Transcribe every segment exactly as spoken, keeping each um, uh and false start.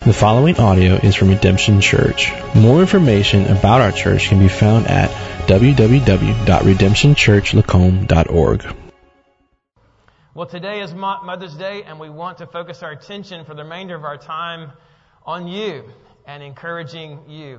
The following audio is from Redemption Church. More information about our church can be found at w w w dot redemption church lacombe dot org. Well, today is Mother's Day, and we want to focus our attention for the remainder of our time on you and encouraging you.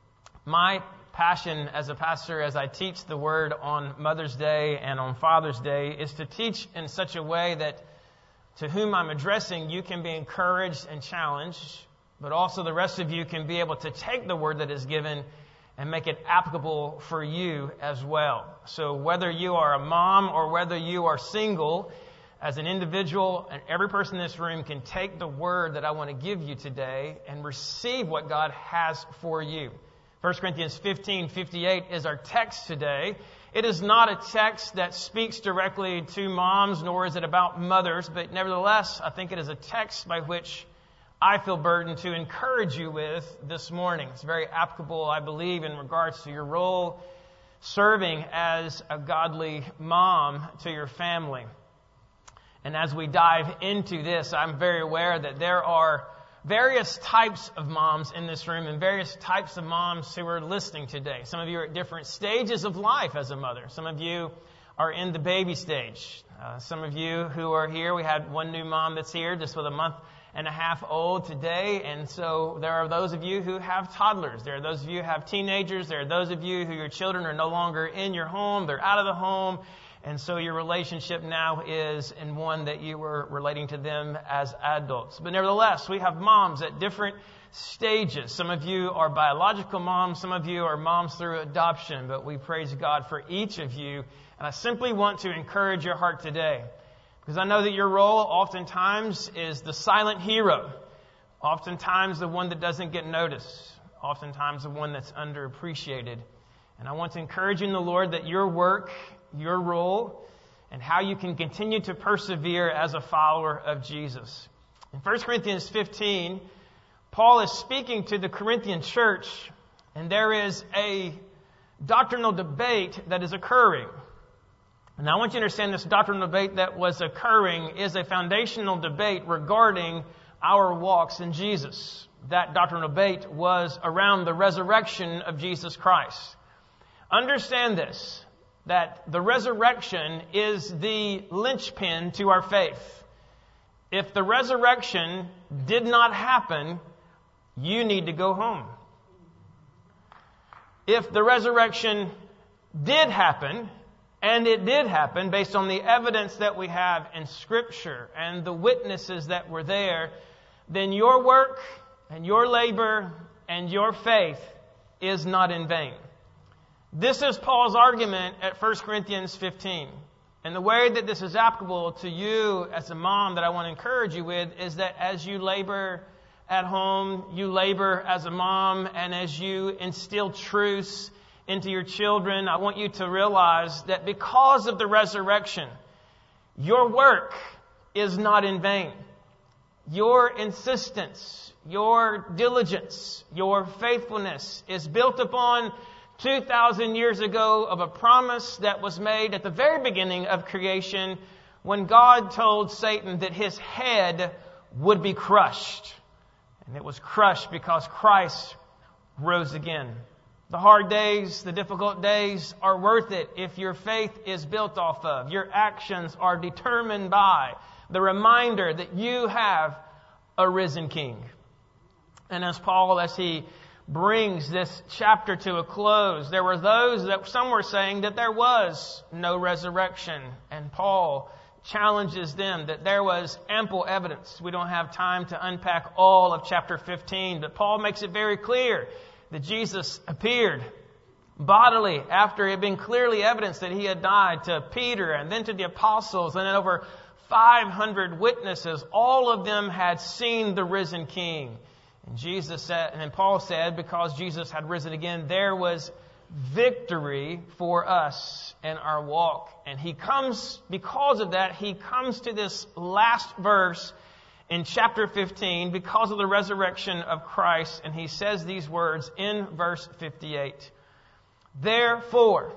My passion as a pastor, as I teach the Word on Mother's Day and on Father's Day, is to teach in such a way that to whom I'm addressing, you can be encouraged and challenged, but also the rest of you can be able to take the word that is given and make it applicable for you as well. So whether you are a mom or whether you are single, as an individual, and every person in this room can take the word that I want to give you today and receive what God has for you. First Corinthians fifteen fifty-eight is our text today. It is not a text that speaks directly to moms, nor is it about mothers, but nevertheless, I think it is a text by which I feel burdened to encourage you with this morning. It's very applicable, I believe, in regards to your role serving as a godly mom to your family. And as we dive into this, I'm very aware that there are various types of moms in this room and various types of moms who are listening today. Some of you are at different stages of life as a mother. Some of you are in the baby stage. Uh, some of you who are here, we had one new mom that's here just with a month and a half old today. And so there are those of you who have toddlers. There are those of you who have teenagers. There are those of you who your children are no longer in your home. They're out of the home. And so your relationship now is in one that you were relating to them as adults. But nevertheless, we have moms at different stages. Some of you are biological moms. Some of you are moms through adoption. But we praise God for each of you. And I simply want to encourage your heart today, because I know that your role oftentimes is the silent hero. Oftentimes the one that doesn't get noticed. Oftentimes the one that's underappreciated. And I want to encourage you in the Lord that your work, your role, and how you can continue to persevere as a follower of Jesus. In First Corinthians fifteen, Paul is speaking to the Corinthian church, and there is a doctrinal debate that is occurring. And I want you to understand this doctrinal debate that was occurring is a foundational debate regarding our walks in Jesus. That doctrinal debate was around the resurrection of Jesus Christ. Understand this, that the resurrection is the linchpin to our faith. If the resurrection did not happen, you need to go home. If the resurrection did happen, and it did happen based on the evidence that we have in Scripture and the witnesses that were there, then your work and your labor and your faith is not in vain. This is Paul's argument at First Corinthians fifteen. And the way that this is applicable to you as a mom that I want to encourage you with is that as you labor at home, you labor as a mom, and as you instill truths into your children, I want you to realize that because of the resurrection, your work is not in vain. Your insistence, your diligence, your faithfulness is built upon two thousand years ago of a promise that was made at the very beginning of creation when God told Satan that his head would be crushed. And it was crushed because Christ rose again. The hard days, the difficult days are worth it if your faith is built off of, your actions are determined by the reminder that you have a risen King. And as Paul, as he brings this chapter to a close, there were those that some were saying that there was no resurrection. And Paul challenges them that there was ample evidence. We don't have time to unpack all of chapter fifteen, but Paul makes it very clear that Jesus appeared bodily after it had been clearly evidenced that he had died to Peter and then to the apostles and then over five hundred witnesses. All of them had seen the risen King. And Jesus said, and then Paul said, because Jesus had risen again, there was victory for us in our walk. And he comes, because of that, he comes to this last verse in chapter fifteen because of the resurrection of Christ. And he says these words in verse fifty-eight. Therefore,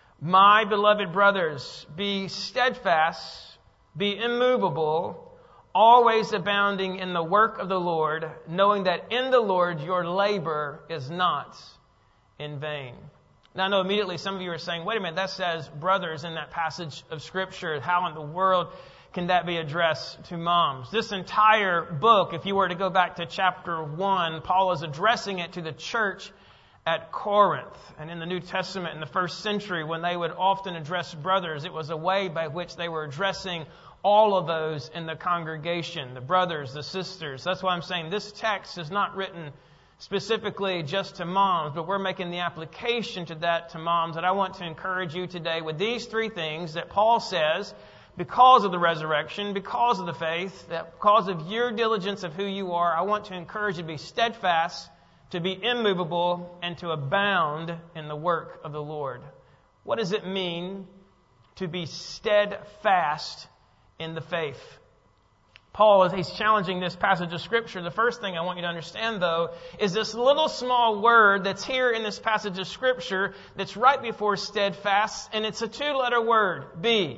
my beloved brothers, be steadfast, be immovable, always abounding in the work of the Lord, knowing that in the Lord your labor is not in vain. Now I know immediately some of you are saying, wait a minute, that says brothers in that passage of Scripture. How in the world can that be addressed to moms? This entire book, if you were to go back to chapter one, Paul is addressing it to the church at Corinth. And in the New Testament, in the first century, when they would often address brothers, it was a way by which they were addressing all of those in the congregation, the brothers, the sisters. That's why I'm saying this text is not written specifically just to moms, but we're making the application to that to moms. And I want to encourage you today with these three things that Paul says, because of the resurrection, because of the faith, that because of your diligence of who you are, I want to encourage you to be steadfast, to be immovable, and to abound in the work of the Lord. What does it mean to be steadfast in the faith? Paul, as he's challenging this passage of Scripture, the first thing I want you to understand, though, is this little small word that's here in this passage of Scripture that's right before steadfast, and it's a two-letter word, be.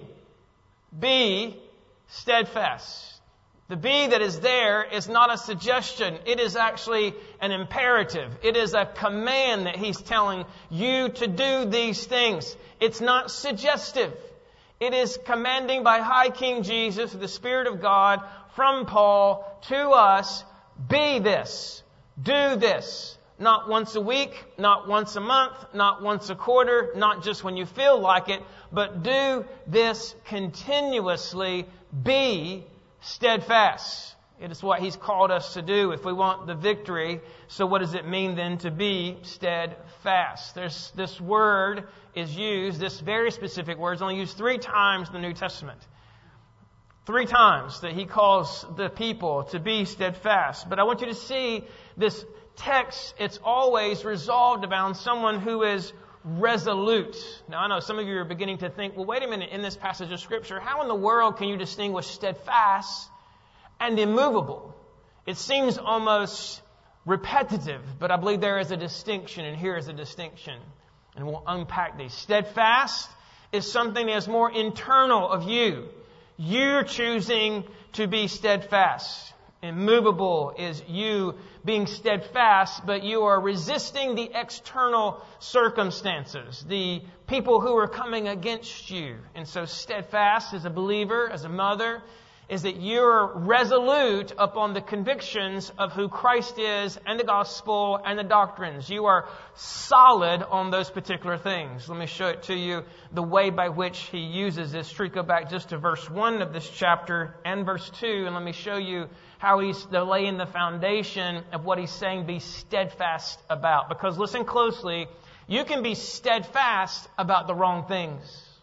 Be steadfast. The be that is there is not a suggestion. It is actually an imperative. It is a command that he's telling you to do these things. It's not suggestive. It is commanding by High King Jesus, the Spirit of God, from Paul to us, be this, do this. Not once a week, not once a month, not once a quarter, not just when you feel like it, but do this continuously, be steadfast. It is what He's called us to do if we want the victory. So what does it mean then to be steadfast? There's this word is used, this very specific word is only used three times in the New Testament. Three times that He calls the people to be steadfast. But I want you to see this text, it's always resolved around someone who is resolute. Now I know some of you are beginning to think, well, wait a minute, in this passage of Scripture, how in the world can you distinguish steadfast and immovable? It seems almost repetitive, but I believe there is a distinction, and here is a distinction. And we'll unpack these. Steadfast is something that is more internal of you. You're choosing to be steadfast. Immovable is you being steadfast, but you are resisting the external circumstances, the people who are coming against you. And so steadfast as a believer, as a mother, is that you're resolute upon the convictions of who Christ is and the gospel and the doctrines. You are solid on those particular things. Let me show it to you the way by which he uses this truth. Go back just to verse one of this chapter and verse two, and let me show you how he's laying the foundation of what he's saying be steadfast about. Because listen closely, you can be steadfast about the wrong things.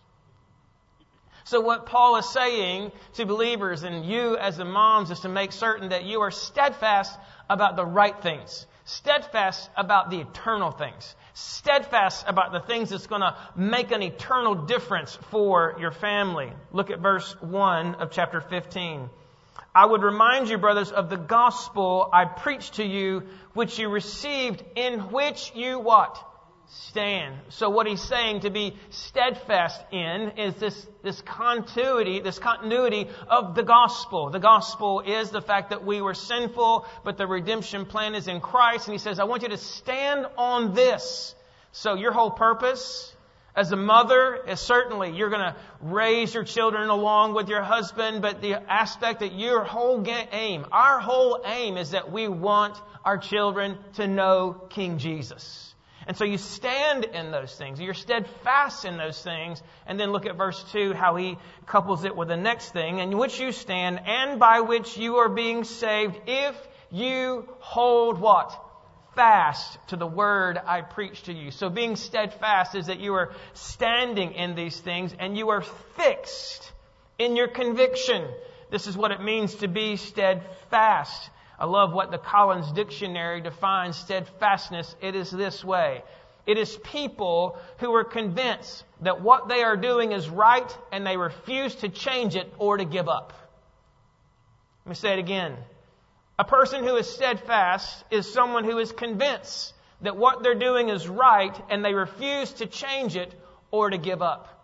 So what Paul is saying to believers and you as the moms is to make certain that you are steadfast about the right things. Steadfast about the eternal things. Steadfast about the things that's going to make an eternal difference for your family. Look at verse one of chapter fifteen. I would remind you, brothers, of the gospel I preached to you, which you received, in which you what? Stand. So what he's saying to be steadfast in is this, this continuity, this continuity of the gospel. The gospel is the fact that we were sinful, but the redemption plan is in Christ. And he says, I want you to stand on this. So your whole purpose as a mother is certainly you're going to raise your children along with your husband, but the aspect that your whole aim, our whole aim is that we want our children to know King Jesus. And so you stand in those things. You're steadfast in those things. And then look at verse two, how he couples it with the next thing, in which you stand and by which you are being saved if you hold what? Fast to the word I preach to you. So being steadfast is that you are standing in these things and you are fixed in your conviction. This is what it means to be steadfast. I love what the Collins Dictionary defines steadfastness. It is this way. It is people who are convinced that what they are doing is right and they refuse to change it or to give up. Let me say it again. A person who is steadfast is someone who is convinced that what they're doing is right and they refuse to change it or to give up.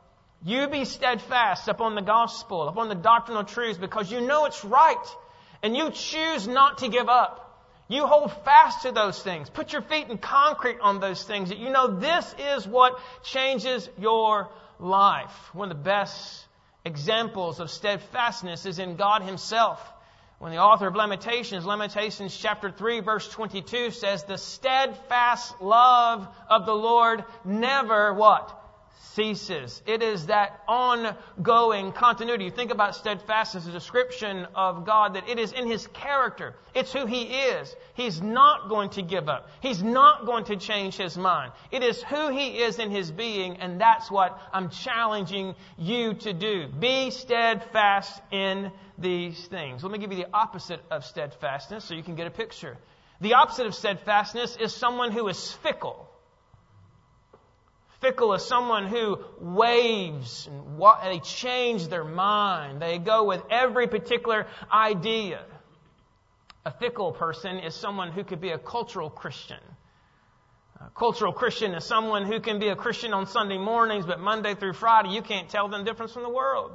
You be steadfast upon the gospel, upon the doctrinal truths, because you know it's right. And you choose not to give up. You hold fast to those things. Put your feet in concrete on those things. That you know this is what changes your life. One of the best examples of steadfastness is in God Himself. When the author of Lamentations, Lamentations chapter three, verse twenty-two says, the steadfast love of the Lord never what? Ceases. It is that ongoing continuity. You think about steadfastness as a description of God, that it is in His character. It's who He is. He's not going to give up. He's not going to change His mind. It is who He is in His being, and that's what I'm challenging you to do. Be steadfast in these things. Let me give you the opposite of steadfastness so you can get a picture. The opposite of steadfastness is someone who is fickle. Fickle is someone who waves and wa- they change their mind. They go with every particular idea. A fickle person is someone who could be a cultural Christian. A cultural Christian is someone who can be a Christian on Sunday mornings, but Monday through Friday you can't tell them the difference from the world.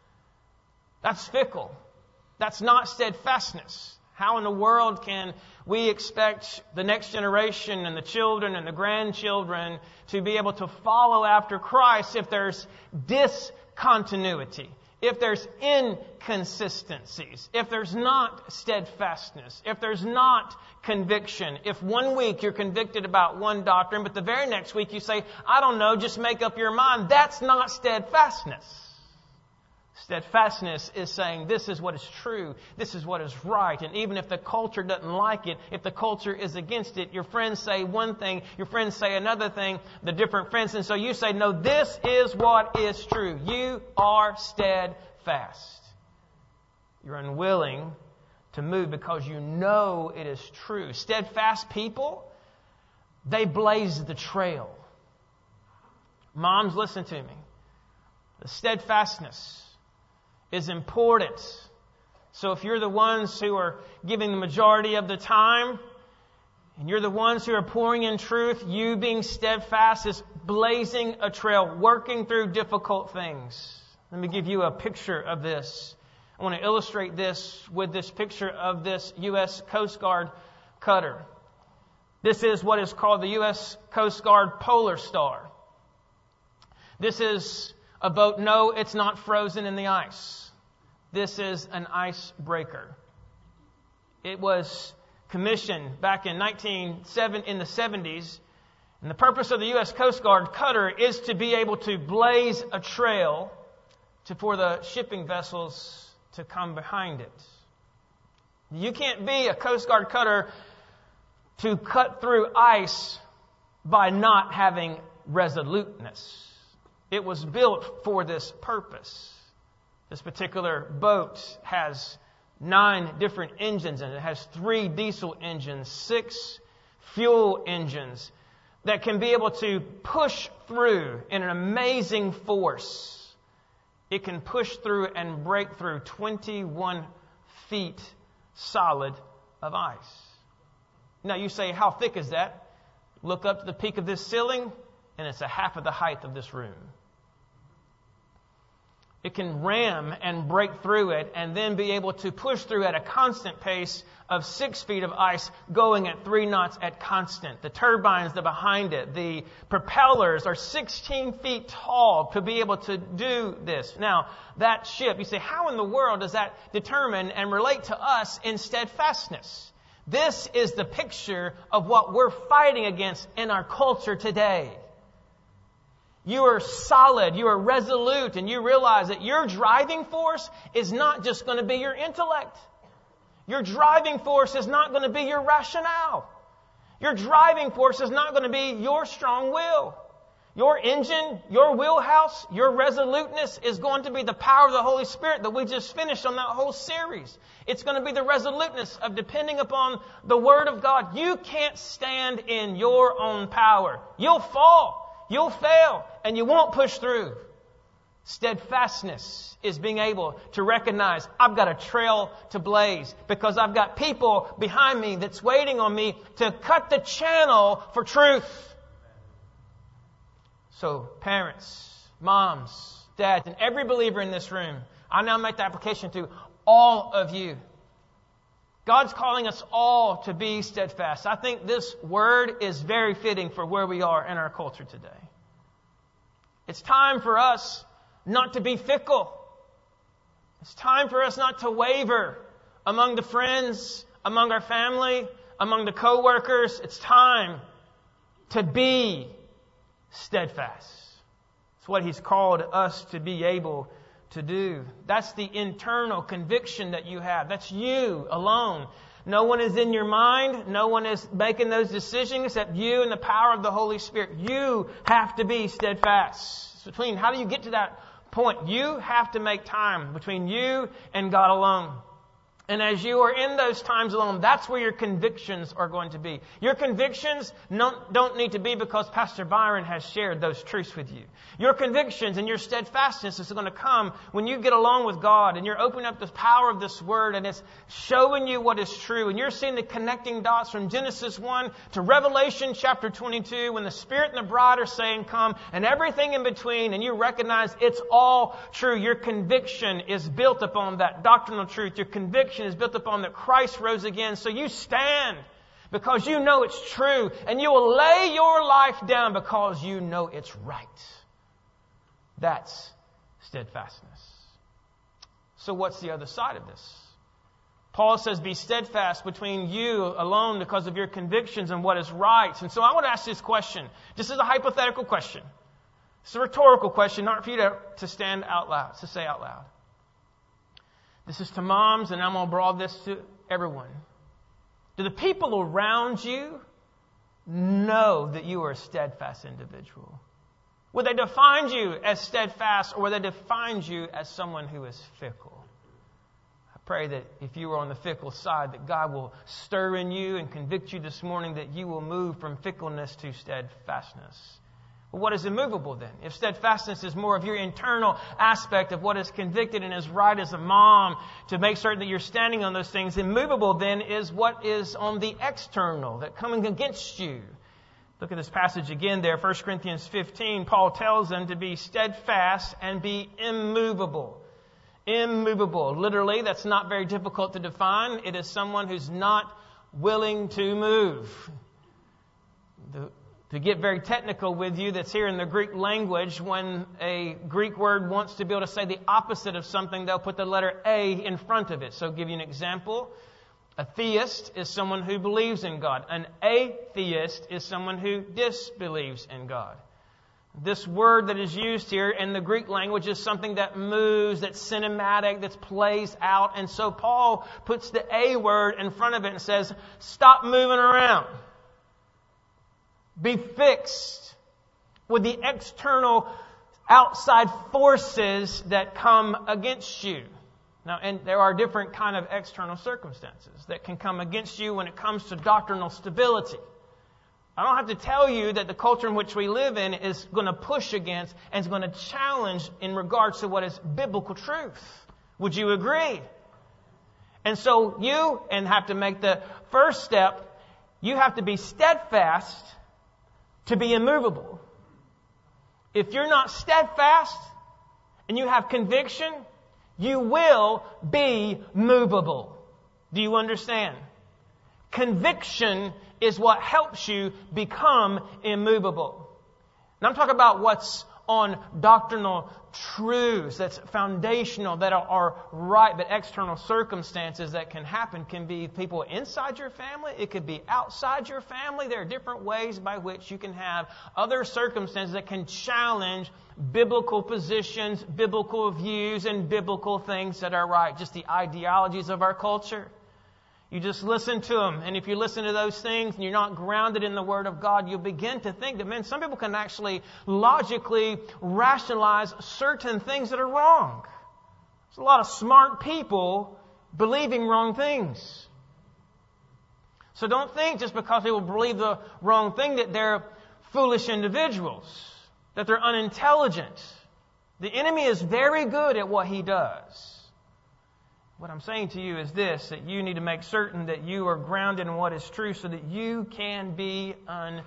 That's fickle. That's not steadfastness. How in the world can we expect the next generation and the children and the grandchildren to be able to follow after Christ if there's discontinuity, if there's inconsistencies, if there's not steadfastness, if there's not conviction? If one week you're convicted about one doctrine, but the very next week you say, I don't know, just make up your mind. That's not steadfastness. Steadfastness is saying this is what is true, this is what is right, and even if the culture doesn't like it, if the culture is against it, your friends say one thing, your friends say another thing, the different friends, and so you say, no, this is what is true. You are steadfast. You're unwilling to move because you know it is true. Steadfast people, they blaze the trail. Moms, listen to me. The steadfastness is important. So if you're the ones who are giving the majority of the time, and you're the ones who are pouring in truth, you being steadfast is blazing a trail, working through difficult things. Let me give you a picture of this. I want to illustrate this with this picture of this U S Coast Guard cutter. This is what is called the U S Coast Guard Polar Star. This is a boat. No, it's not frozen in the ice. This is an icebreaker. It was commissioned back in nineteen seven in the seventies, and the purpose of the U S Coast Guard cutter is to be able to blaze a trail to for the shipping vessels to come behind it. You can't be a Coast Guard cutter to cut through ice by not having resoluteness. It was built for this purpose. This particular boat has nine different engines in it. It has three diesel engines, six fuel engines that can be able to push through in an amazing force. It can push through and break through twenty-one feet solid of ice. Now you say, how thick is that? Look up to the peak of this ceiling, and it's a half of the height of this room. It can ram and break through it and then be able to push through at a constant pace of six feet of ice going at three knots at constant. The turbines that are behind it, the propellers are sixteen feet tall to be able to do this. Now, that ship, you say, how in the world does that determine and relate to us in steadfastness? This is the picture of what we're fighting against in our culture today. You are solid, you are resolute, and you realize that your driving force is not just going to be your intellect. Your driving force is not going to be your rationale. Your driving force is not going to be your strong will. Your engine, your wheelhouse, your resoluteness is going to be the power of the Holy Spirit that we just finished on that whole series. It's going to be the resoluteness of depending upon the Word of God. You can't stand in your own power. You'll fall. You'll fail, and you won't push through. Steadfastness is being able to recognize I've got a trail to blaze because I've got people behind me that's waiting on me to cut the channel for truth. So parents, moms, Dads, and every believer in this room, I now make the application to all of you. God's calling us all to be steadfast. I think this word is very fitting for where we are in our culture today. It's time for us not to be fickle. It's time for us not to waver among the friends, among our family, among the co-workers. It's time to be steadfast. It's what He's called us to be able to do. That's the internal conviction that you have. That's you alone. No one is in your mind. No one is making those decisions except you and the power of the Holy Spirit. You have to be steadfast. It's between, how do you get to that point? You have to make time between you and God alone. And as you are in those times alone, that's where your convictions are going to be. Your convictions don't, don't need to be because Pastor Byron has shared those truths with you. Your convictions and your steadfastness is going to come when you get along with God and you're opening up the power of this Word and it's showing you what is true. And you're seeing the connecting dots from Genesis one to Revelation chapter twenty-two when the Spirit and the bride are saying come and everything in between, and you recognize it's all true. Your conviction is built upon that doctrinal truth. Your conviction is built upon that Christ rose again. So you stand because you know it's true, and you will lay your life down because you know it's right. That's steadfastness. So what's the other side of this? Paul says, be steadfast between you alone because of your convictions and what is right. And so I want to ask this question. This is a hypothetical question. It's a rhetorical question, not for you to, to stand out loud, to say out loud. This is to moms, and I'm going to broaden this to everyone. Do the people around you know that you are a steadfast individual? Will they define you as steadfast, or will they define you as someone who is fickle? I pray that if you are on the fickle side, that God will stir in you and convict you this morning that you will move from fickleness to steadfastness. But what is immovable then? If steadfastness is more of your internal aspect of what is convicted and is right as a mom to make certain that you're standing on those things, immovable then is what is on the external, that coming against you. Look at this passage again there, First Corinthians fifteen. Paul tells them to be steadfast and be immovable. Immovable. Literally, that's not very difficult to define. It is someone who's not willing to move. The To get very technical with you, that's here in the Greek language, when a Greek word wants to be able to say the opposite of something, they'll put the letter A in front of it. So I'll give you an example. A theist is someone who believes in God. An atheist is someone who disbelieves in God. This word that is used here in the Greek language is something that moves, that's cinematic, that plays out. And so Paul puts the A word in front of it and says, stop moving around. Be fixed with the external outside forces that come against you. Now, and there are different kind of external circumstances that can come against you when it comes to doctrinal stability. I don't have to tell you that the culture in which we live in is going to push against and is going to challenge in regards to what is biblical truth. Would you agree? And so you and have to make the first step. You have to be steadfast to be immovable. If you're not steadfast and you have conviction, you will be movable. Do you understand? Conviction is what helps you become immovable. Now I'm talking about what's on doctrinal truths that's foundational, that are, are right, but external circumstances that can happen can be people inside your family. It could be outside your family. There are different ways by which you can have other circumstances that can challenge biblical positions, biblical views, and biblical things that are right. Just the ideologies of our culture. You just listen to them. And if you listen to those things and you're not grounded in the Word of God, you'll begin to think that, man, some people can actually logically rationalize certain things that are wrong. There's a lot of smart people believing wrong things. So don't think just because they will believe the wrong thing that they're foolish individuals, that they're unintelligent. The enemy is very good at what he does. What I'm saying to you is this, that you need to make certain that you are grounded in what is true so that you can be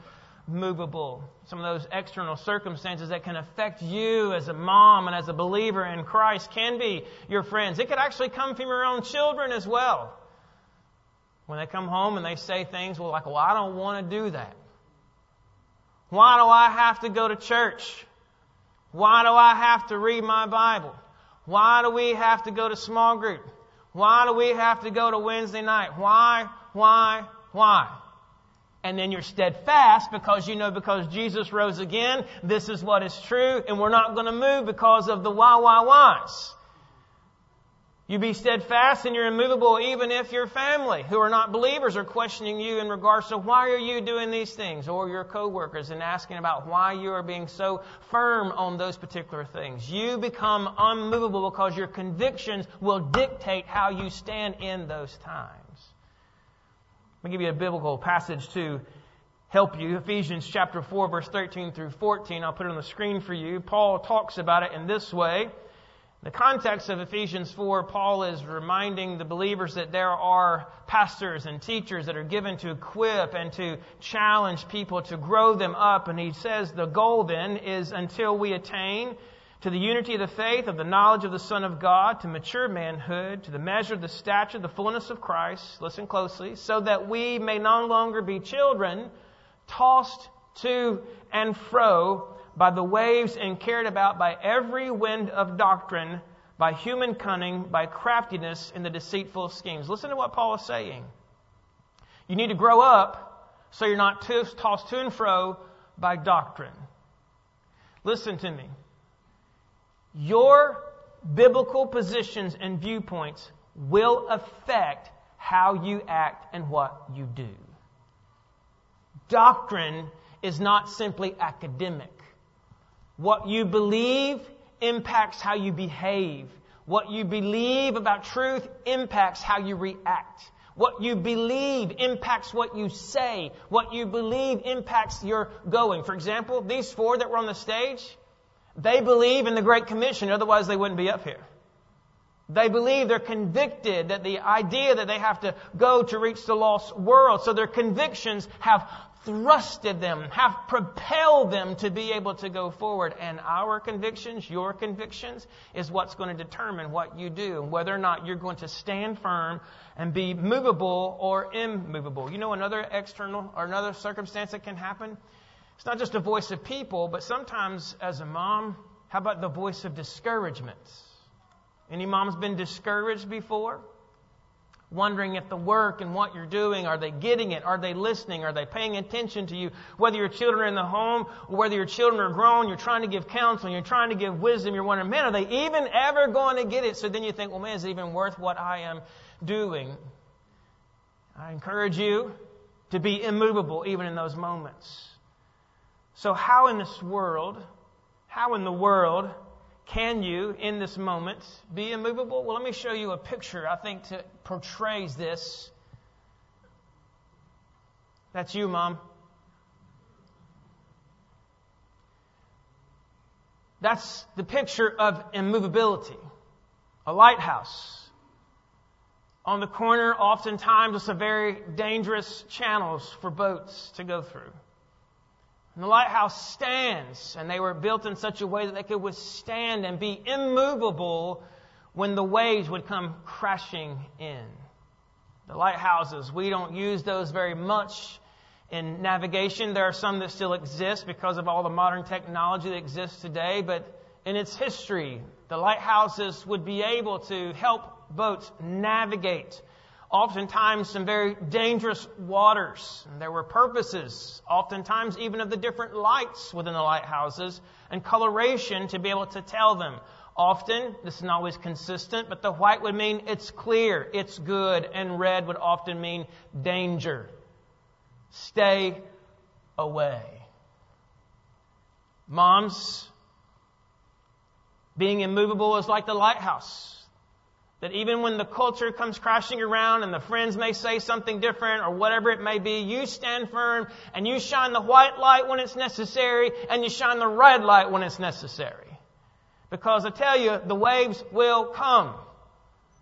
unmovable. Some of those external circumstances that can affect you as a mom and as a believer in Christ can be your friends. It could actually come from your own children as well. When they come home and they say things, well, like, well, I don't want to do that. Why do I have to go to church? Why do I have to read my Bible? Why do we have to go to small group? Why do we have to go to Wednesday night? Why, why, why? And then you're steadfast because you know because Jesus rose again, this is what is true, and we're not going to move because of the why, why, whys. You be steadfast and you're immovable even if your family, who are not believers, are questioning you in regards to why are you doing these things, or your coworkers and asking about why you are being so firm on those particular things. You become unmovable because your convictions will dictate how you stand in those times. Let me give you a biblical passage to help you. Ephesians chapter four, verse thirteen through fourteen. I'll put it on the screen for you. Paul talks about it in this way. The context of Ephesians four, Paul is reminding the believers that there are pastors and teachers that are given to equip and to challenge people, to grow them up. And he says the goal then is until we attain to the unity of the faith, of the knowledge of the Son of God, to mature manhood, to the measure of the stature, the fullness of Christ, listen closely, so that we may no longer be children, tossed to and fro by the waves and carried about by every wind of doctrine, by human cunning, by craftiness in the deceitful schemes. Listen to what Paul is saying. You need to grow up so you're not too, tossed to and fro by doctrine. Listen to me. Your biblical positions and viewpoints will affect how you act and what you do. Doctrine is not simply academic. What you believe impacts how you behave. What you believe about truth impacts how you react. What you believe impacts what you say. What you believe impacts your going. For example, these four that were on the stage, they believe in the Great Commission, otherwise they wouldn't be up here. They believe, they're convicted that the idea that they have to go to reach the lost world. So their convictions have thrusted them, have propelled them to be able to go forward. And our convictions, your convictions, is what's going to determine what you do and whether or not you're going to stand firm and be movable or immovable. You know another external or another circumstance that can happen? It's not just a voice of people, but sometimes as a mom, how about the voice of discouragement? Any mom's been discouraged before? Wondering if the work and what you're doing, are they getting it? Are they listening? Are they paying attention to you? Whether your children are in the home or whether your children are grown, you're trying to give counsel, you're trying to give wisdom, you're wondering, man, are they even ever going to get it? So then you think, well, man, is it even worth what I am doing? I encourage you to be immovable even in those moments. So how in this world, how in the world can you, in this moment, be immovable? Well, let me show you a picture, I think, that portrays this. That's you, Mom. That's the picture of immovability. A lighthouse. On the corner, oftentimes, it's a very dangerous channels for boats to go through. And the lighthouse stands, and they were built in such a way that they could withstand and be immovable when the waves would come crashing in. The lighthouses, we don't use those very much in navigation. There are some that still exist because of all the modern technology that exists today, but in its history, the lighthouses would be able to help boats navigate oftentimes some very dangerous waters. And there were purposes, oftentimes even of the different lights within the lighthouses and coloration to be able to tell them. Often, this is not always consistent, but the white would mean it's clear, it's good, and red would often mean danger. Stay away. Moms, being immovable is like the lighthouse. That even when the culture comes crashing around and the friends may say something different or whatever it may be, you stand firm and you shine the white light when it's necessary and you shine the red light when it's necessary. Because I tell you, the waves will come.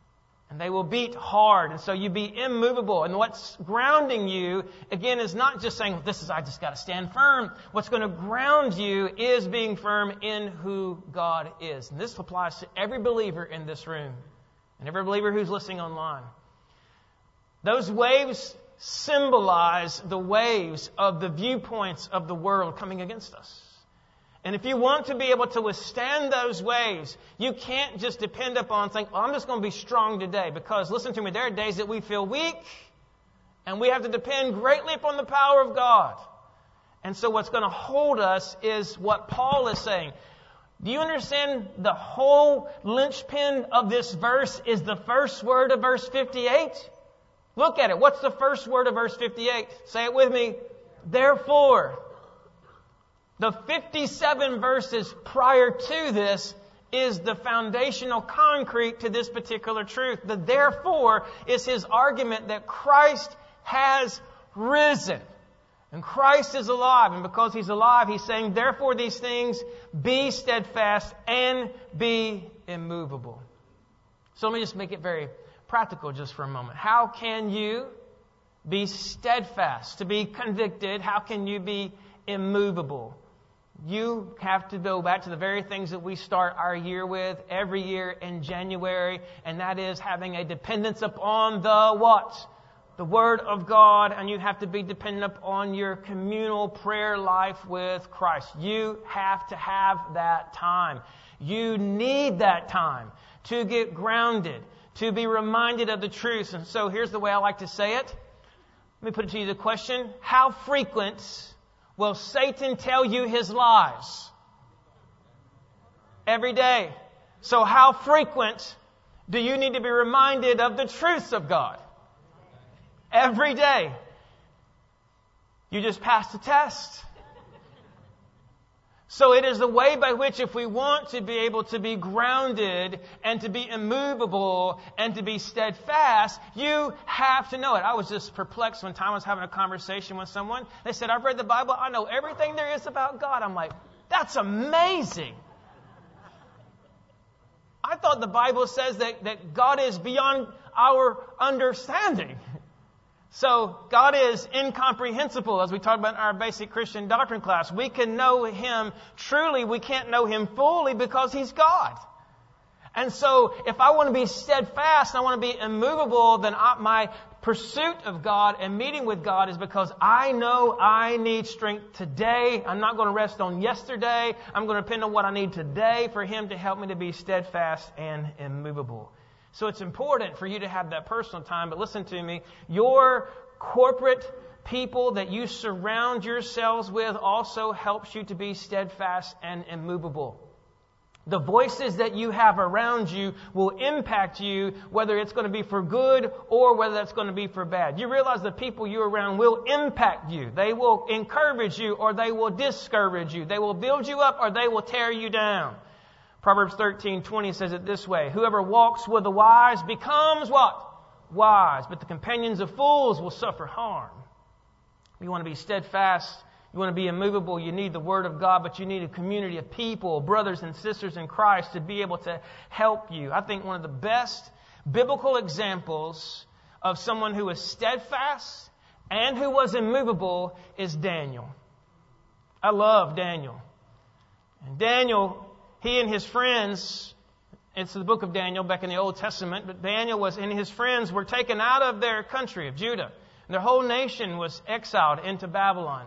And they will beat hard. And so you be immovable. And what's grounding you, again, is not just saying, this is, I just got to stand firm. What's going to ground you is being firm in who God is. And this applies to every believer in this room and every believer who's listening online. Those waves symbolize the waves of the viewpoints of the world coming against us. And if you want to be able to withstand those waves, you can't just depend upon saying, oh, I'm just going to be strong today. Because, listen to me, there are days that we feel weak, and we have to depend greatly upon the power of God. And so what's going to hold us is what Paul is saying. Do you understand the whole linchpin of this verse is the first word of verse fifty-eight? Look at it. What's the first word of verse fifty-eight? Say it with me. Therefore. The fifty-seven verses prior to this is the foundational concrete to this particular truth. The therefore is his argument that Christ has risen. And Christ is alive. And because he's alive, he's saying, therefore these things, be steadfast and be immovable. So let me just make it very practical just for a moment. How can you be steadfast? To be convicted, how can you be immovable? You have to go back to the very things that we start our year with every year in January, and that is having a dependence upon the what? The Word of God, and you have to be dependent upon your communal prayer life with Christ. You have to have that time. You need that time to get grounded, to be reminded of the truth. And so here's the way I like to say it. Let me put it to you the question. How frequent will Satan tell you his lies? Every day. So how frequent do you need to be reminded of the truths of God? Every day. You just passed the test. So it is the way by which, if we want to be able to be grounded and to be immovable and to be steadfast, you have to know it. I was just perplexed one time I was having a conversation with someone. They said, I've read the Bible. I know everything there is about God. I'm like, that's amazing. I thought the Bible says that, that God is beyond our understanding. So God is incomprehensible, as we talked about in our basic Christian doctrine class. We can know Him truly. We can't know Him fully because He's God. And so if I want to be steadfast, I want to be immovable, then I, my pursuit of God and meeting with God is because I know I need strength today. I'm not going to rest on yesterday. I'm going to depend on what I need today for Him to help me to be steadfast and immovable. So it's important for you to have that personal time. But listen to me. Your corporate people that you surround yourselves with also helps you to be steadfast and immovable. The voices that you have around you will impact you, whether it's going to be for good or whether that's going to be for bad. You realize the people you're around will impact you. They will encourage you or they will discourage you. They will build you up or they will tear you down. Proverbs thirteen twenty says it this way. Whoever walks with the wise becomes what? Wise. But the companions of fools will suffer harm. You want to be steadfast. You want to be immovable. You need the Word of God, but you need a community of people, brothers and sisters in Christ, to be able to help you. I think one of the best biblical examples of someone who was steadfast and who was immovable is Daniel. I love Daniel. And Daniel, he and his friends, it's the book of Daniel back in the Old Testament, but Daniel was and his friends were taken out of their country of Judah. And their whole nation was exiled into Babylon.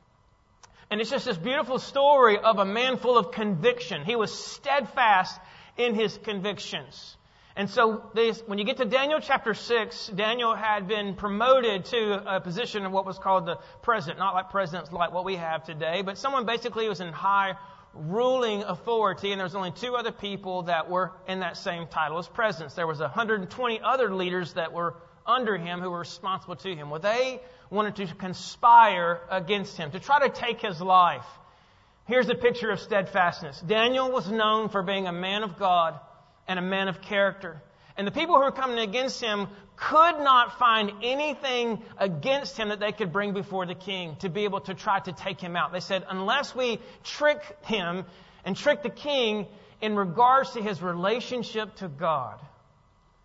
And it's just this beautiful story of a man full of conviction. He was steadfast in his convictions. And so this, when you get to Daniel chapter six, Daniel had been promoted to a position of what was called the president. Not like presidents like what we have today, but someone basically was in high ruling authority, and there was only two other people that were in that same title as presidents. There was one hundred twenty other leaders that were under him who were responsible to him. Well, they wanted to conspire against him, to try to take his life. Here's a picture of steadfastness. Daniel was known for being a man of God and a man of character. And the people who were coming against him could not find anything against him that they could bring before the king to be able to try to take him out. They said, unless we trick him and trick the king in regards to his relationship to God,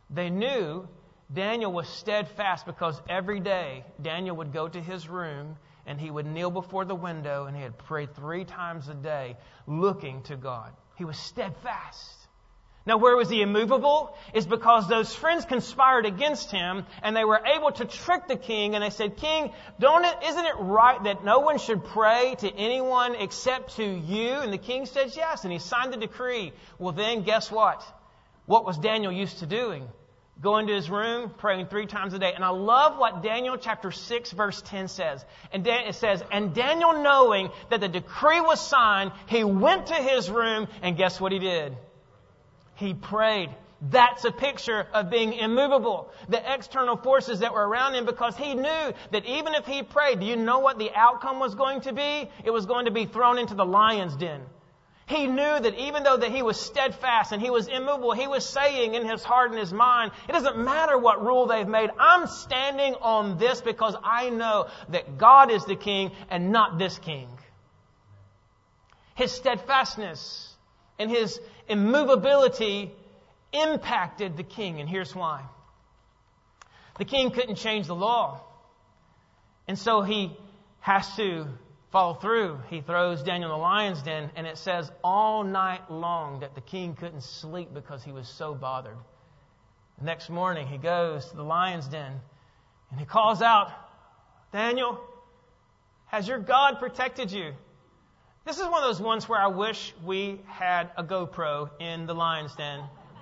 They knew Daniel was steadfast because every day Daniel would go to his room and he would kneel before the window and he had prayed three times a day looking to God. He was steadfast. Now, where was he immovable? Is because those friends conspired against him and they were able to trick the king. And they said, King, don't it, isn't it right that no one should pray to anyone except to you? And the king said, yes. And he signed the decree. Well, then guess what? What was Daniel used to doing? Going to his room, praying three times a day. And I love what Daniel chapter six verse ten says. And Dan- it says, and Daniel, knowing that the decree was signed, he went to his room and guess what he did? He prayed. That's a picture of being immovable. The external forces that were around him, because he knew that even if he prayed, do you know what the outcome was going to be? It was going to be thrown into the lion's den. He knew that even though that he was steadfast and he was immovable, he was saying in his heart and his mind, it doesn't matter what rule they've made. I'm standing on this because I know that God is the king and not this king. His steadfastness and his immovability impacted the king, and here's why. The king couldn't change the law, and so he has to follow through. He throws Daniel in the lion's den, and it says all night long that the king couldn't sleep because he was so bothered. The next morning he goes to the lion's den and he calls out, Daniel, has your God protected you? This is one of those ones where I wish we had a GoPro in the lion's den.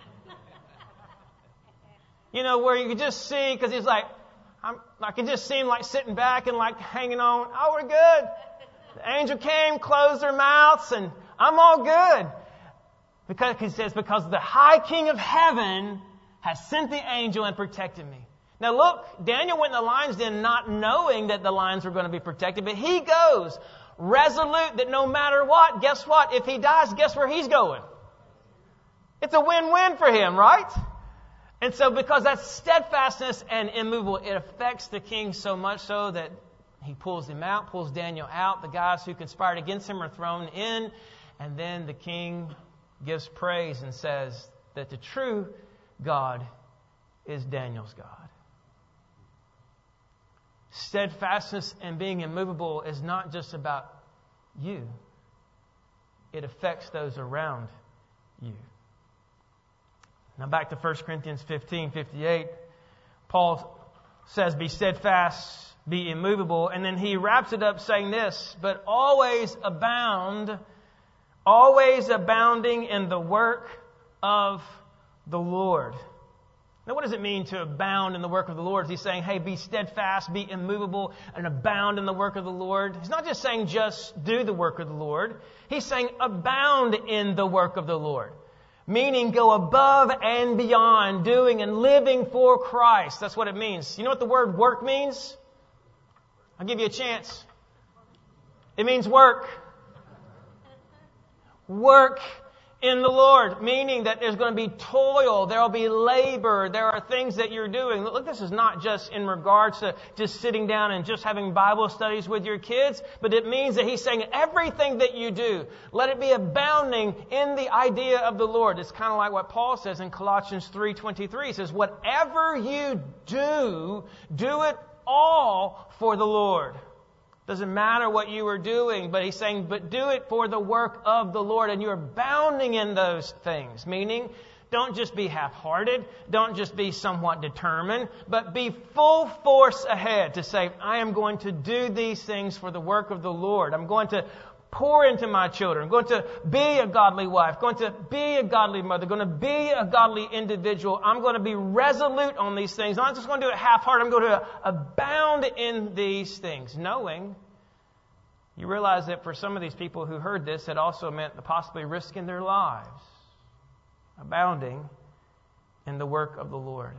You know, where you could just see, because he's like, I'm, I can just see him like sitting back and like hanging on. Oh, we're good. The angel came, closed their mouths, and I'm all good. Because he says, because the high king of heaven has sent the angel and protected me. Now look, Daniel went in the lion's den not knowing that the lions were going to be protected, but he goes resolute that no matter what, guess what? If he dies, guess where he's going? It's a win-win for him, right? And so because that's steadfastness and immovable, it affects the king so much so that he pulls him out, pulls Daniel out. The guys who conspired against him are thrown in. And then the king gives praise and says that the true God is Daniel's God. Steadfastness and being immovable is not just about you. It affects those around you. Now back to First Corinthians fifteen fifty-eight. Paul says, be steadfast, be immovable. And then he wraps it up saying this, but always abound, always abounding in the work of the Lord. Now, what does it mean to abound in the work of the Lord? He's saying, hey, be steadfast, be immovable, and abound in the work of the Lord. He's not just saying just do the work of the Lord. He's saying abound in the work of the Lord. Meaning go above and beyond doing and living for Christ. That's what it means. You know what the word work means? I'll give you a chance. It means work. Work in the Lord, meaning that there's going to be toil, there will be labor, there are things that you're doing. Look, this is not just in regards to just sitting down and just having Bible studies with your kids, but it means that he's saying everything that you do, let it be abounding in the idea of the Lord. It's kind of like what Paul says in Colossians three twenty-three. He says, whatever you do, do it all for the Lord. Doesn't matter what you are doing, but he's saying, but do it for the work of the Lord, and you're abounding in those things. Meaning, don't just be half-hearted, don't just be somewhat determined, but be full force ahead to say, I am going to do these things for the work of the Lord. I'm going to pour into my children. I'm going to be a godly wife, going to be a godly mother, going to be a godly individual. I'm going to be resolute on these things. I'm not just going to do it half-hearted. I'm going to abound in these things, knowing you realize that for some of these people who heard this, it also meant possibly risking their lives, abounding in the work of the Lord.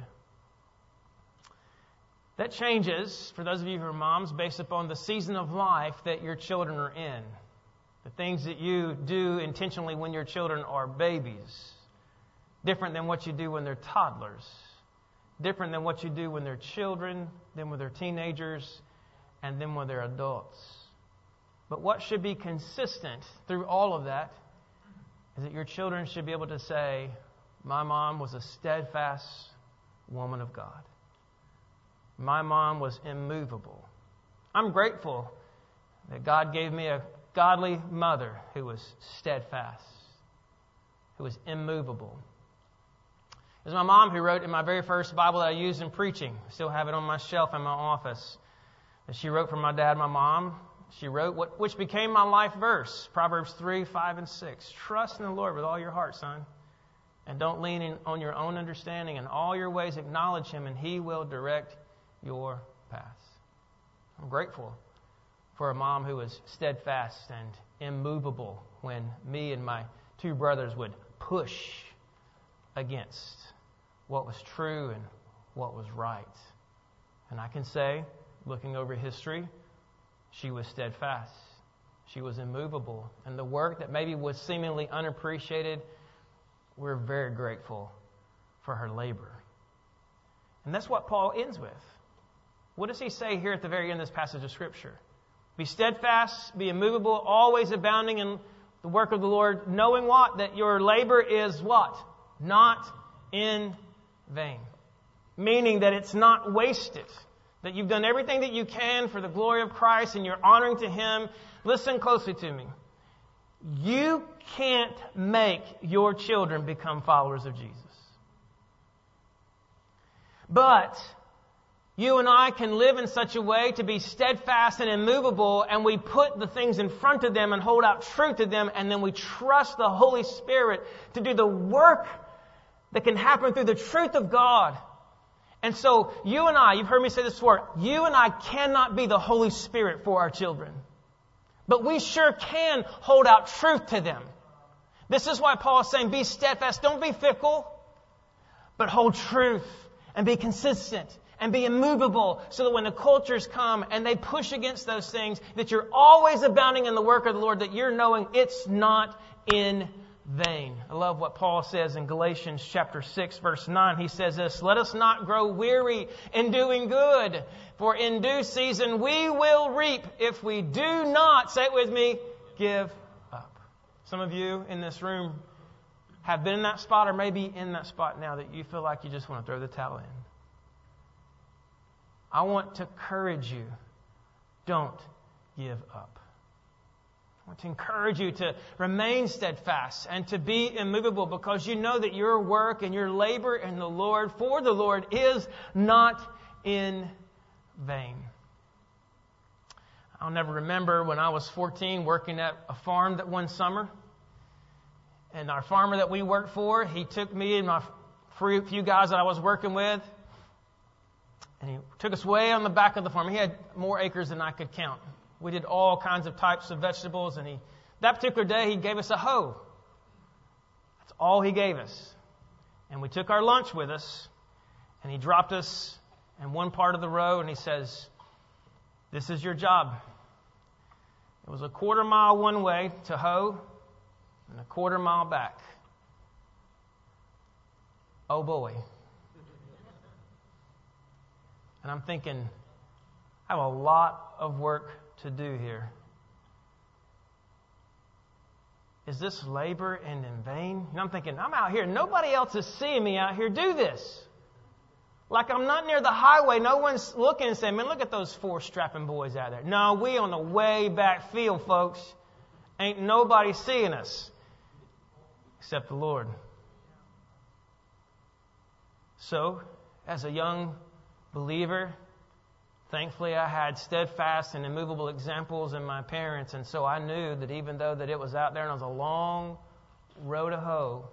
That changes, for those of you who are moms, based upon the season of life that your children are in. The things that you do intentionally when your children are babies. Different than what you do when they're toddlers. Different than what you do when they're children, then when they're teenagers, and then when they're adults. But what should be consistent through all of that is that your children should be able to say, my mom was a steadfast woman of God. My mom was immovable. I'm grateful that God gave me a godly mother who was steadfast, who was immovable. It was my mom who wrote in my very first Bible that I used in preaching. I still have it on my shelf in my office. And she wrote for my dad and my mom. She wrote what which became my life verse, Proverbs three, five, and six. Trust in the Lord with all your heart, son. And don't lean in on your own understanding. In all your ways acknowledge Him, and He will direct your paths. I'm grateful for a mom who was steadfast and immovable when me and my two brothers would push against what was true and what was right. And I can say, looking over history, she was steadfast. She was immovable. And the work that maybe was seemingly unappreciated, we're very grateful for her labor. And that's what Paul ends with. What does he say here at the very end of this passage of Scripture? Be steadfast, be immovable, always abounding in the work of the Lord, knowing what? That your labor is what? Not in vain. Meaning that it's not wasted. That you've done everything that you can for the glory of Christ and you're honoring to Him. Listen closely to me. You can't make your children become followers of Jesus. But you and I can live in such a way to be steadfast and immovable, and we put the things in front of them and hold out truth to them, and then we trust the Holy Spirit to do the work that can happen through the truth of God. And so you and I, you've heard me say this before, you and I cannot be the Holy Spirit for our children. But we sure can hold out truth to them. This is why Paul is saying, be steadfast, don't be fickle, but hold truth and be consistent. And be immovable so that when the cultures come and they push against those things, that you're always abounding in the work of the Lord, that you're knowing it's not in vain. I love what Paul says in Galatians chapter six, verse nine. He says this, let us not grow weary in doing good, for in due season we will reap if we do not, say it with me, give up. Some of you in this room have been in that spot or maybe in that spot now that you feel like you just want to throw the towel in. I want to encourage you, don't give up. I want to encourage you to remain steadfast and to be immovable because you know that your work and your labor in the Lord, for the Lord, is not in vain. I'll never remember when I was fourteen working at a farm that one summer. And our farmer that we worked for, he took me and my few guys that I was working with, and he took us way on the back of the farm. He had more acres than I could count. We did all kinds of types of vegetables. And he, that particular day, he gave us a hoe. That's all he gave us. And we took our lunch with us. And he dropped us in one part of the row. And he says, this is your job. It was a quarter mile one way to hoe and a quarter mile back. Oh boy. And I'm thinking, I have a lot of work to do here. Is this labor and in vain? And I'm thinking, I'm out here. Nobody else is seeing me out here do this. Like I'm not near the highway. No one's looking and saying, man, look at those four strapping boys out there. No, we on the way back field, folks. Ain't nobody seeing us except the Lord. So, as a young believer, thankfully I had steadfast and immovable examples in my parents, and so I knew that even though that it was out there and it was a long row to hoe,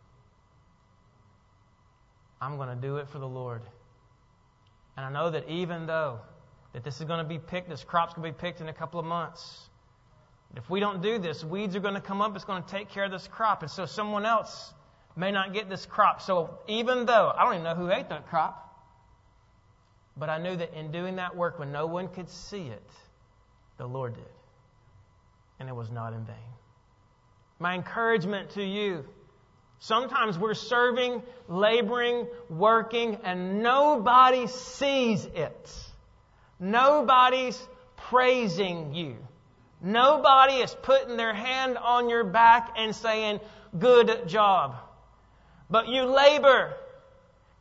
I'm going to do it for the Lord. And I know that even though that this is going to be picked, this crop's going to be picked in a couple of months, if we don't do this, weeds are going to come up, it's going to take care of this crop, and so someone else may not get this crop. So even though, I don't even know who ate that crop, but I knew that in doing that work when no one could see it, the Lord did. And it was not in vain. My encouragement to you, sometimes we're serving, laboring, working, and nobody sees it. Nobody's praising you. Nobody is putting their hand on your back and saying, good job. But you labor.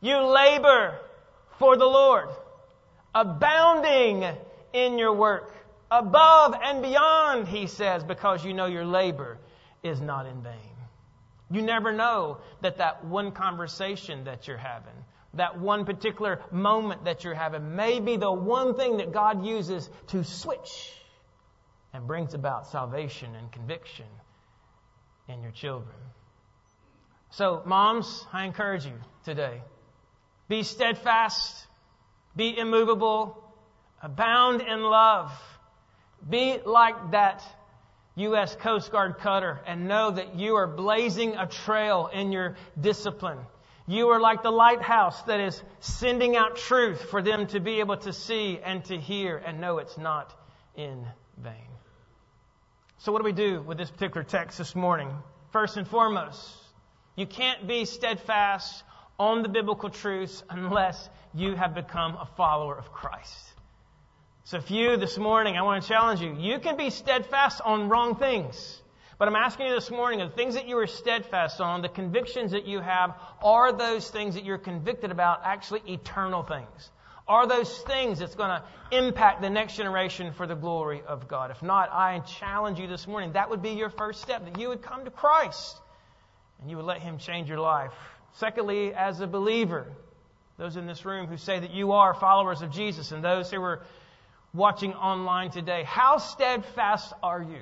You labor for the Lord, abounding in your work, above and beyond, he says, because you know your labor is not in vain. You never know that that one conversation that you're having, that one particular moment that you're having, may be the one thing that God uses to switch and brings about salvation and conviction in your children. So, moms, I encourage you today. Be steadfast, be immovable, abound in love. Be like that U S Coast Guard cutter and know that you are blazing a trail in your discipline. You are like the lighthouse that is sending out truth for them to be able to see and to hear and know it's not in vain. So what do we do with this particular text this morning? First and foremost, you can't be steadfast on the biblical truths unless you have become a follower of Christ. So if you, this morning, I want to challenge you, you can be steadfast on wrong things. But I'm asking you this morning, the things that you are steadfast on, the convictions that you have, are those things that you're convicted about actually eternal things? Are those things that's going to impact the next generation for the glory of God? If not, I challenge you this morning, that would be your first step, that you would come to Christ and you would let Him change your life. Secondly, as a believer, those in this room who say that you are followers of Jesus and those who are watching online today, how steadfast are you?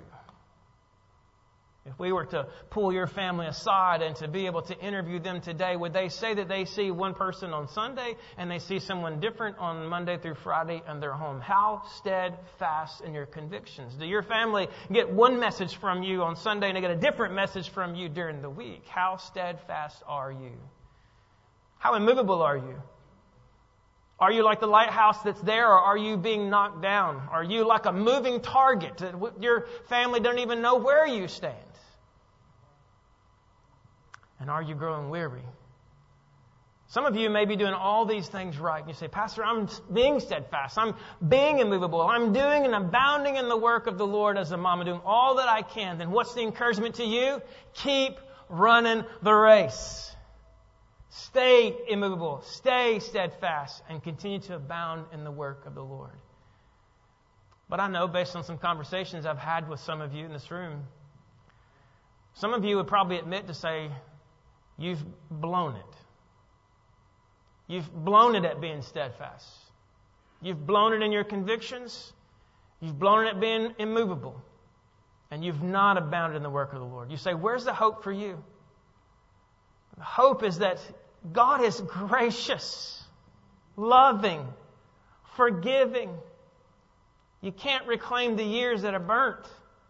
If we were to pull your family aside and to be able to interview them today, would they say that they see one person on Sunday and they see someone different on Monday through Friday and they're home? How steadfast in your convictions? Do your family get one message from you on Sunday and they get a different message from you during the week? How steadfast are you? How immovable are you? Are you like the lighthouse that's there, or are you being knocked down? Are you like a moving target that your family doesn't even know where you stand? And are you growing weary? Some of you may be doing all these things right. And you say, Pastor, I'm being steadfast. I'm being immovable. I'm doing and abounding in the work of the Lord as a mom. I'm doing all that I can. Then what's the encouragement to you? Keep running the race. Stay immovable, stay steadfast, and continue to abound in the work of the Lord. But I know, based on some conversations I've had with some of you in this room, some of you would probably admit to say, you've blown it. You've blown it at being steadfast. You've blown it in your convictions. You've blown it at being immovable. And you've not abounded in the work of the Lord. You say, where's the hope for you? The hope is that God is gracious, loving, forgiving. You can't reclaim the years that are burnt.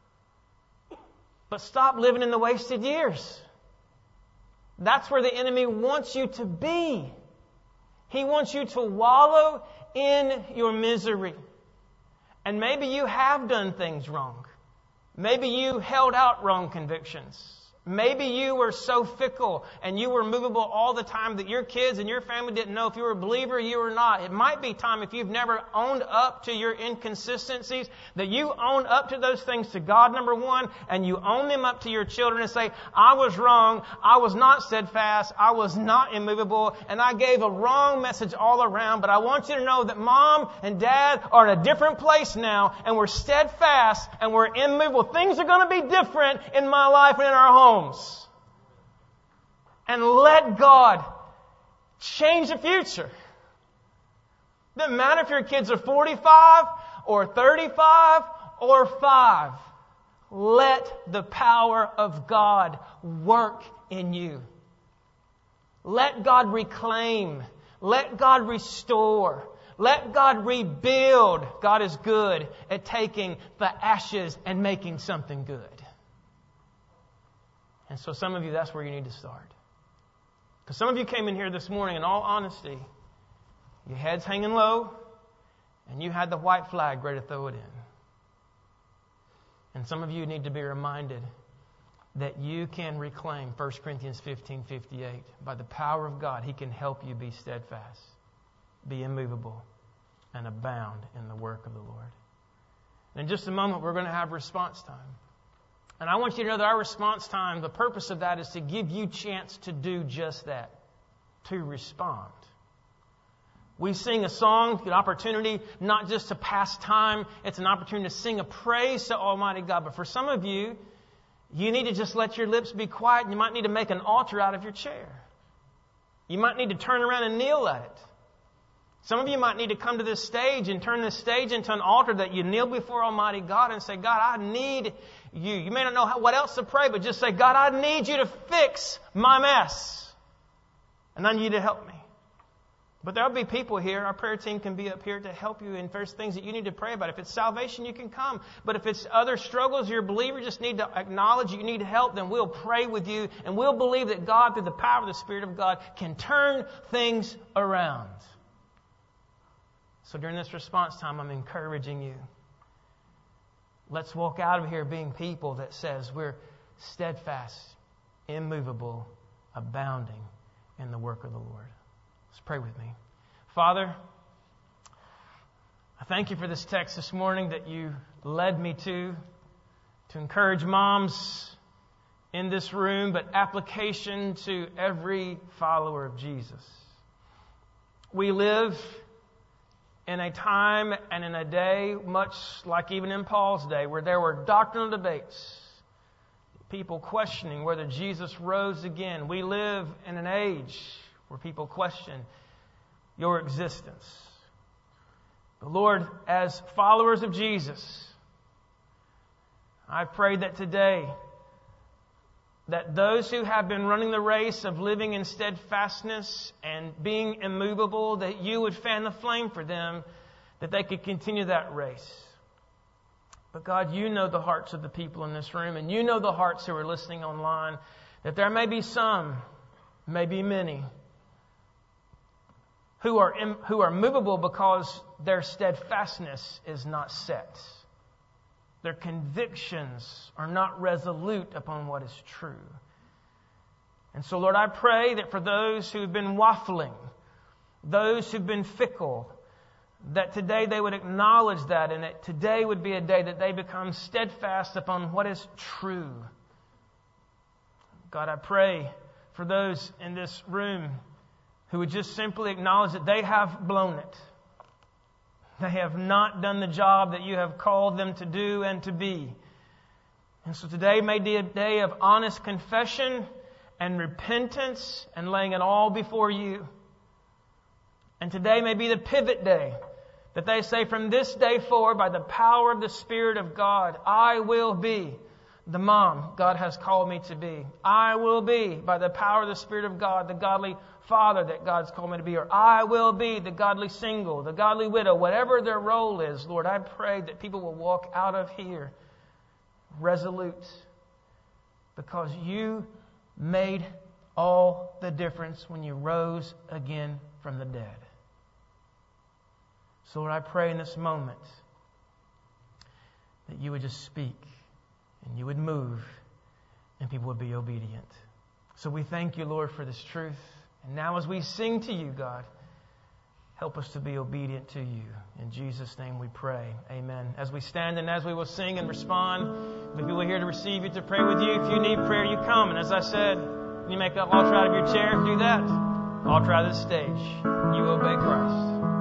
But stop living in the wasted years. That's where the enemy wants you to be. He wants you to wallow in your misery. And maybe you have done things wrong. Maybe you held out wrong convictions. Maybe you were so fickle and you were movable all the time that your kids and your family didn't know if you were a believer or you were not. It might be time, if you've never owned up to your inconsistencies, that you own up to those things to God, number one, and you own them up to your children and say, I was wrong, I was not steadfast, I was not immovable, and I gave a wrong message all around, but I want you to know that Mom and Dad are in a different place now, and we're steadfast and we're immovable. Things are going to be different in my life and in our home. And let God change the future. Doesn't matter if your kids are forty-five or thirty-five or five. Let the power of God work in you. Let God reclaim. Let God restore. Let God rebuild. God is good at taking the ashes and making something good. And so some of you, that's where you need to start. Because some of you came in here this morning, in all honesty, your head's hanging low, and you had the white flag ready to throw it in. And some of you need to be reminded that you can reclaim First Corinthians fifteen fifty-eight. By the power of God, He can help you be steadfast, be immovable, and abound in the work of the Lord. And in just a moment, we're going to have response time. And I want you to know that our response time, the purpose of that is to give you a chance to do just that. to respond. We sing a song, an opportunity not just to pass time, it's an opportunity to sing a praise to Almighty God. But for some of you, you need to just let your lips be quiet, and you might need to make an altar out of your chair. You might need to turn around and kneel at it. Some of you might need to come to this stage and turn this stage into an altar that you kneel before Almighty God and say, God, I need you. You may not know how, what else to pray, but just say, God, I need you to fix my mess. And I need you to help me. But there'll be people here. Our prayer team can be up here to help you. And if there's things that you need to pray about, if it's salvation, you can come. But if it's other struggles, you're a believer, just need to acknowledge you need help, then we'll pray with you. And we'll believe that God, through the power of the Spirit of God, can turn things around. So during this response time, I'm encouraging you. Let's walk out of here being people that says we're steadfast, immovable, abounding in the work of the Lord. Let's pray with me. Father, I thank you for this text this morning that you led me to, to encourage moms in this room, but application to every follower of Jesus. We live in a time and in a day, much like even in Paul's day, where there were doctrinal debates, people questioning whether Jesus rose again. We live in an age where people question your existence. But Lord, as followers of Jesus, I pray that today, that those who have been running the race of living in steadfastness and being immovable, that you would fan the flame for them, that they could continue that race. But God, you know the hearts of the people in this room, and you know the hearts who are listening online, that there may be some, maybe many, who are who are movable because their steadfastness is not set. Their convictions are not resolute upon what is true. And so, Lord, I pray that for those who have been waffling, those who've been fickle, that today they would acknowledge that, and that today would be a day that they become steadfast upon what is true. God, I pray for those in this room who would just simply acknowledge that they have blown it. They have not done the job that you have called them to do and to be. And so today may be a day of honest confession and repentance and laying it all before you. And today may be the pivot day that they say, from this day forward, by the power of the Spirit of God, I will be the mom God has called me to be. I will be, by the power of the Spirit of God, the godly father that God's called me to be. Or I will be the godly single, the godly widow, whatever their role is. Lord, I pray that people will walk out of here resolute, because you made all the difference when you rose again from the dead. So Lord, I pray in this moment that you would just speak and you would move and people would be obedient. So we thank you, Lord, for this truth. And now as we sing to you, God, help us to be obedient to you. In Jesus' name we pray. Amen. As we stand and as we will sing and respond, the people are here to receive you, to pray with you. If you need prayer, you come. And as I said, you make that altar out of your chair, do that. Altar out of the stage. You obey Christ.